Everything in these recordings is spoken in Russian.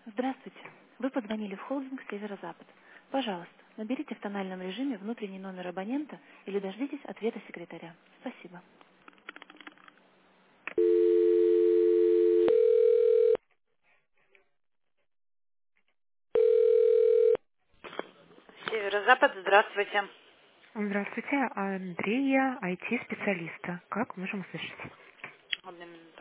Здравствуйте. Вы позвонили в холдинг «Северо-Запад». Пожалуйста, наберите в тональном режиме внутренний номер абонента или дождитесь ответа секретаря. Спасибо. Северо-Запад, здравствуйте. Здравствуйте, Андрея, IT-специалиста. Как можем услышать? Одну минуту.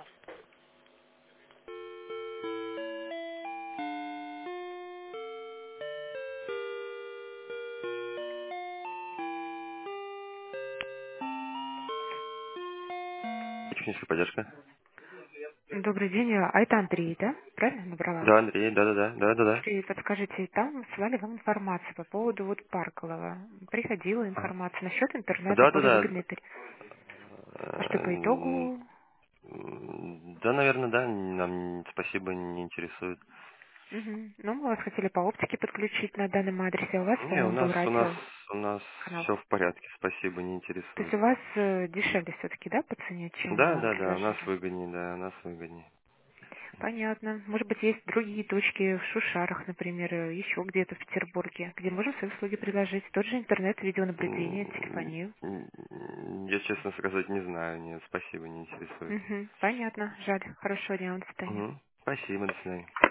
Техническая поддержка. Добрый день, это Андрей, да? Правильно набрала? Да, Андрей, да. Андрей, подскажите, там слали вам информацию по поводу вот Парколова. Приходила А, информация насчет интернета, более Да. выгодной тариф. А что по итогу? Да, наверное, да. Нам спасибо не интересует. Мгм. Ну, мы вас хотели по оптике подключить на данном адресе, а у вас, Не, у по-моему, был нас у нас радио у нас канал. все в порядке, спасибо, не То есть интересует. у вас дешевле все-таки, да, по цене, чем Да, у нас предложили? выгоднее, да, у нас выгоднее. Понятно. Может быть, есть другие точки в Шушарах, например, еще где-то в Петербурге, где можем свои услуги предложить. Тот же интернет, видеонаблюдение, телефонию. Я, честно сказать, не знаю, нет, спасибо, не интересует. Мгм. Понятно. Жаль. Хорошего дня вам. До свидания. Спасибо, до свидания.